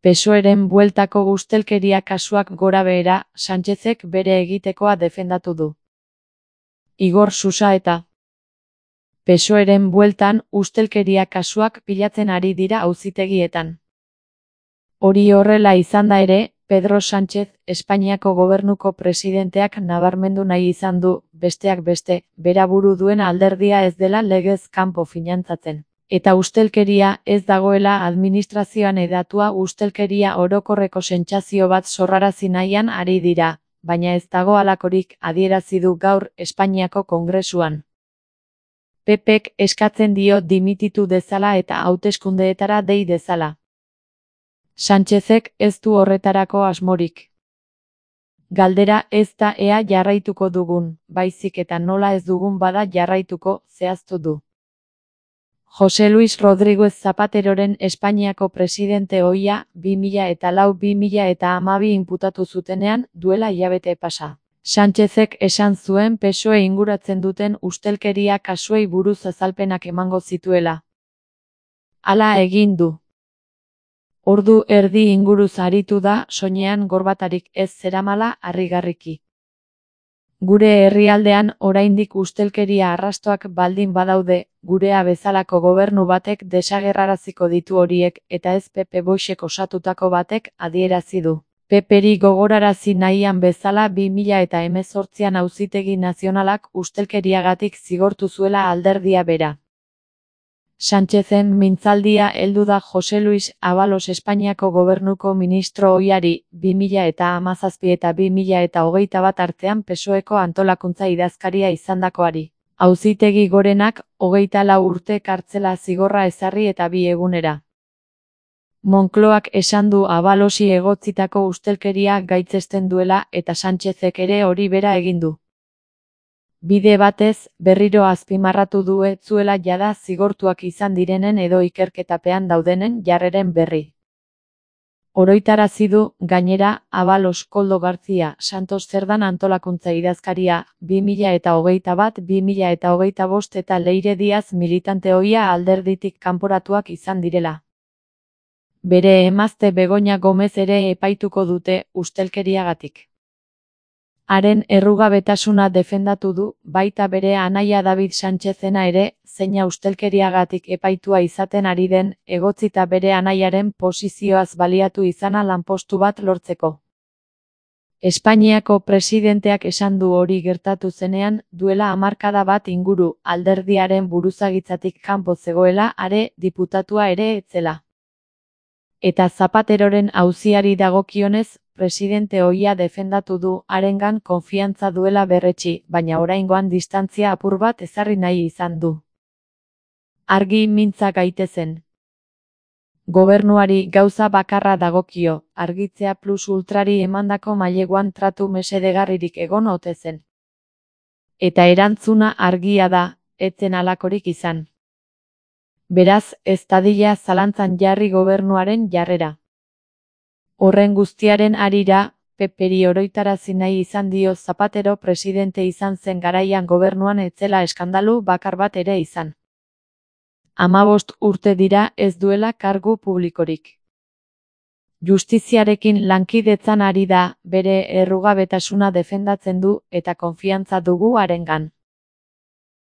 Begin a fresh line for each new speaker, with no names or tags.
PSOEren bueltako ustelkeria kasuak gorabehera, Sánchezek bere egitekoa defendatu du. Igor Susaeta. PSOEren bueltan ustelkeria kasuak pilatzen ari dira auzitegietan. Hori horrela izanda ere, Pedro Sánchez, Espainiako gobernuko presidenteak nabarmendu nahi izan du, besteak beste, bera buru duen alderdia ez dela legez kanpo finantzatzen. Eta ustelkeria ez dagoela administrazioan hedatua ustelkeria orokorreko sentsazio bat sorrarazi nahian ari dira, baina ez dago halakorik adierazi du gaur Espainiako Kongresuan. PPk eskatzen dio dimititu dezala eta hauteskundeetara dei dezala. Sánchezek ez du horretarako asmorik. Galdera ez da ea jarraituko dugun, baizik eta nola ez dugun bada jarraituko, zehaztu du. José Luis Rodríguez Zapateroren Espainiako presidente ohia 2004-2012 inputatu zutenean duela hilabete pasa. Sánchezek esan zuen PSOE inguratzen duten ustelkeria kasuei buruz azalpenak emango zituela. Hala egin du. Ordu erdi inguruz aritu da soinean gorbatarik ez zeramala harrigarriki. Gure herrialdean oraindik ustelkeria arrastoak baldin badaude, gurea bezalako gobernu batek desagerraraziko ditu horiek eta ez PP Boixek osatutako batek adierazi du. PPri gogorarazi nahian bezala 2018an Auzitegi Nazionalak ustelkeriagatik zigortu zuela alderdia bera. Sánchezen mintzaldia heldu da José Luis Ábalos Espainiako gobernuko ministro ohiari 2017 eta 2021 artean PSOEko antolakuntza idazkaria izandakoari. Auzitegi Gorenak 24 urte kartzela zigorra ezarri eta 2 egunera. Moncloak esan du Ábalosi egotzitako ustelkeria gaitzesten duela eta Sánchezek ere hori bera egin du. Bide batez, berriro azpimarratu du ez zuela jada zigortuak izan direnen edo ikerketapean daudenen jarreren berri. Oroitarazi du, gainera, Ábalos Koldo García Santos Cerdan antolakuntza idazkaria, 2021-2025 eta Leire Diaz militante ohia alderditik kanporatuak izan direla. Bere emazte Begoña Gómez ere epaituko dute ustelkeriagatik. Haren errugabetasuna defendatu du, baita bere anaia David Sánchezena ere, zeina ustelkeriagatik epaitua izaten ari den, egotzita bere anaiaren posizioaz baliatu izana lanpostu bat lortzeko. Espainiako presidenteak esan du hori gertatu zenean, duela hamarkada bat inguru, alderdiaren buruzagitzatik kanpo zegoela, are diputatua ere etzela. Eta Zapateroren auziari dagokionez, presidente ohia defendatu du harengan konfiantza duela berretsi, baina oraingoan distantzia apur bat ezarri nahi izan du. Argi mintza gaitezen. Gobernuari gauza bakarra dagokio, argitzea plus ultrari emandako maileguan tratu mesedegarririk egon ote zen. Eta erantzuna argia da, ez zen halakorik izan. Beraz, ez dadila zalantzan jarri gobernuaren jarrera. Horren guztiaren harira, PPri oroitarazi nahi izan dio Zapatero presidente izan zen garaian gobernuan ez zela eskandalu bakar bat ere izan. 15 urte dira ez duela kargu publikorik. Justiziarekin lankidetzan ari da, bere errugabetasuna defendatzen du eta konfiantza dugu harengan.